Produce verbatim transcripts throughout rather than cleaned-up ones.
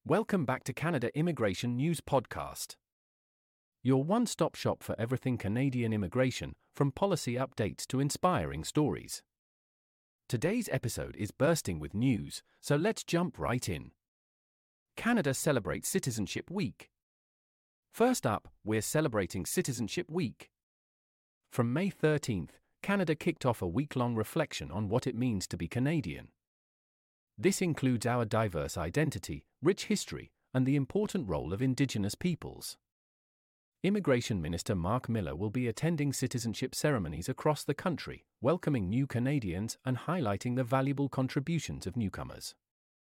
Welcome back to Canada Immigration News Podcast, your one-stop shop for everything Canadian immigration, from policy updates to inspiring stories. Today's episode is bursting with news, so let's jump right in. Canada celebrates Citizenship Week. First up, we're celebrating Citizenship Week. From May thirteenth, Canada kicked off a week-long reflection on what it means to be Canadian. This includes our diverse identity, rich history, and the important role of Indigenous peoples. Immigration Minister Mark Miller will be attending citizenship ceremonies across the country, welcoming new Canadians and highlighting the valuable contributions of newcomers.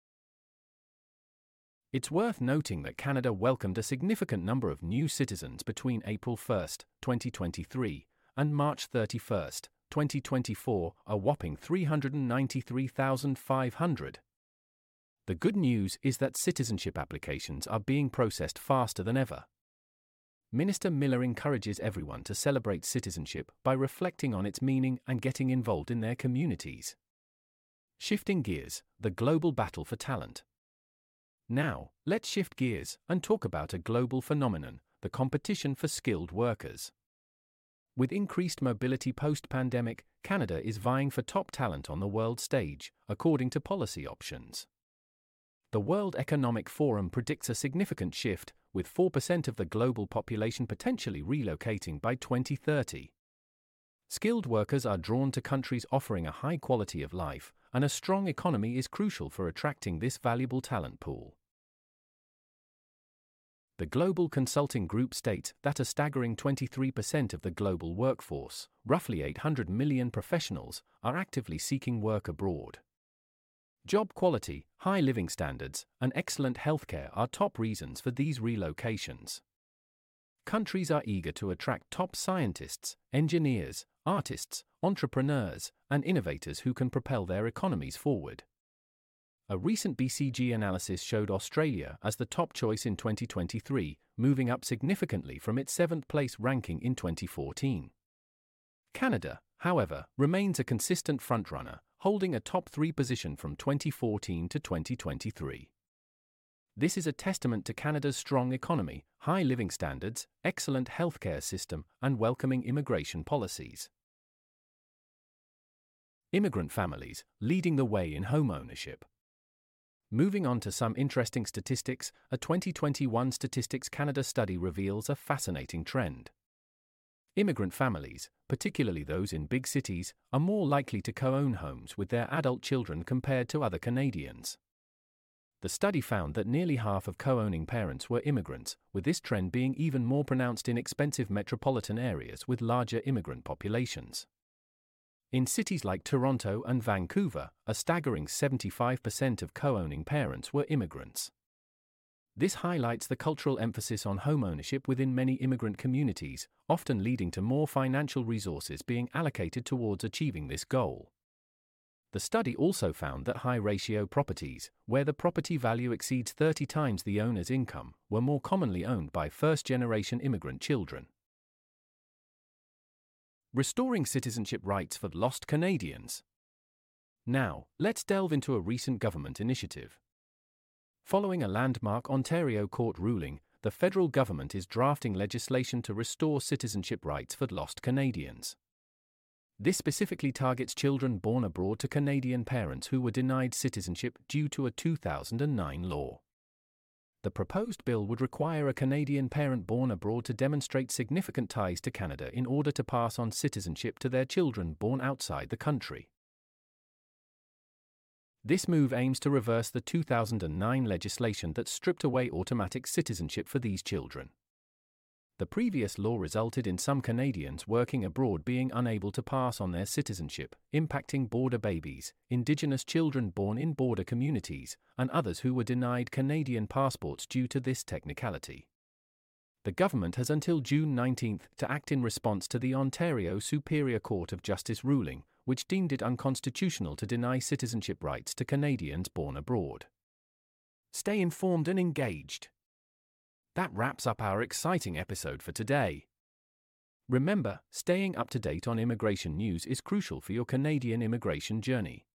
It's worth noting that Canada welcomed a significant number of new citizens between April first, twenty twenty-three, and March thirty-first, twenty twenty-four, a whopping three hundred ninety-three thousand five hundred. The good news is that citizenship applications are being processed faster than ever. Minister Miller encourages everyone to celebrate citizenship by reflecting on its meaning and getting involved in their communities. Shifting gears, the global battle for talent. Now, let's shift gears and talk about a global phenomenon, the competition for skilled workers. With increased mobility post-pandemic, Canada is vying for top talent on the world stage, according to Policy Options. The World Economic Forum predicts a significant shift, with four percent of the global population potentially relocating by twenty thirty. Skilled workers are drawn to countries offering a high quality of life, and a strong economy is crucial for attracting this valuable talent pool. The Global Consulting Group states that a staggering twenty-three percent of the global workforce, roughly eight hundred million professionals, are actively seeking work abroad. Job quality, high living standards, and excellent healthcare are top reasons for these relocations. Countries are eager to attract top scientists, engineers, artists, entrepreneurs, and innovators who can propel their economies forward. A recent B C G analysis showed Australia as the top choice in twenty twenty-three, moving up significantly from its seventh place ranking in twenty fourteen. Canada, however, remains a consistent frontrunner, holding a top three position from twenty fourteen to twenty twenty-three. This is a testament to Canada's strong economy, high living standards, excellent healthcare system, and welcoming immigration policies. Immigrant families, leading the way in home ownership. Moving on to some interesting statistics, a twenty twenty-one Statistics Canada study reveals a fascinating trend. Immigrant families, particularly those in big cities, are more likely to co-own homes with their adult children compared to other Canadians. The study found that nearly half of co-owning parents were immigrants, with this trend being even more pronounced in expensive metropolitan areas with larger immigrant populations. In cities like Toronto and Vancouver, a staggering seventy-five percent of co-owning parents were immigrants. This highlights the cultural emphasis on home ownership within many immigrant communities, often leading to more financial resources being allocated towards achieving this goal. The study also found that high-ratio properties, where the property value exceeds thirty times the owner's income, were more commonly owned by first-generation immigrant children. Restoring citizenship rights for lost Canadians. Now, let's delve into a recent government initiative. Following a landmark Ontario court ruling, the federal government is drafting legislation to restore citizenship rights for lost Canadians. This specifically targets children born abroad to Canadian parents who were denied citizenship due to a two thousand nine law. The proposed bill would require a Canadian parent born abroad to demonstrate significant ties to Canada in order to pass on citizenship to their children born outside the country. This move aims to reverse the two thousand nine legislation that stripped away automatic citizenship for these children. The previous law resulted in some Canadians working abroad being unable to pass on their citizenship, impacting border babies, Indigenous children born in border communities, and others who were denied Canadian passports due to this technicality. The government has until June nineteenth to act in response to the Ontario Superior Court of Justice ruling, which deemed it unconstitutional to deny citizenship rights to Canadians born abroad. Stay informed and engaged. That wraps up our exciting episode for today. Remember, staying up to date on immigration news is crucial for your Canadian immigration journey.